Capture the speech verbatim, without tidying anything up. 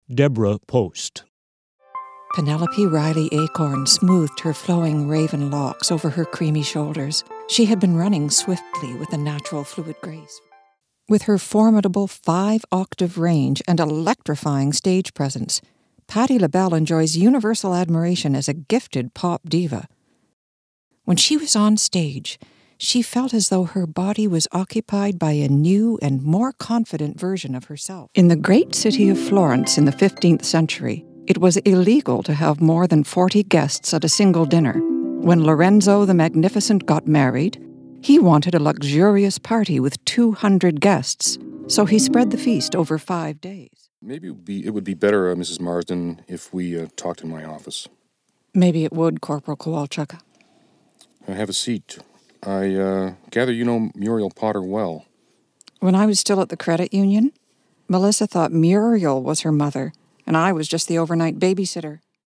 Deborah Post. Penelope Riley Acorn smoothed her flowing raven locks over her creamy shoulders. She had been running swiftly with a natural fluid grace. With her formidable five-octave range and electrifying stage presence, Patti LaBelle enjoys universal admiration as a gifted pop diva. When she was on stage, she felt as though her body was occupied by a new and more confident version of herself. In the great city of Florence in the fifteenth century, it was illegal to have more than forty guests at a single dinner. When Lorenzo the Magnificent got married, he wanted a luxurious party with two hundred guests, so he spread the feast over five days. Maybe it would be, it would be better, uh, Missus Marsden, if we uh, talked in my office. Maybe it would, Corporal Kowalczyk. Uh, have a seat. I uh, gather you know Muriel Potter well. When I was still at the credit union, Melissa thought Muriel was her mother, and I was just the overnight babysitter.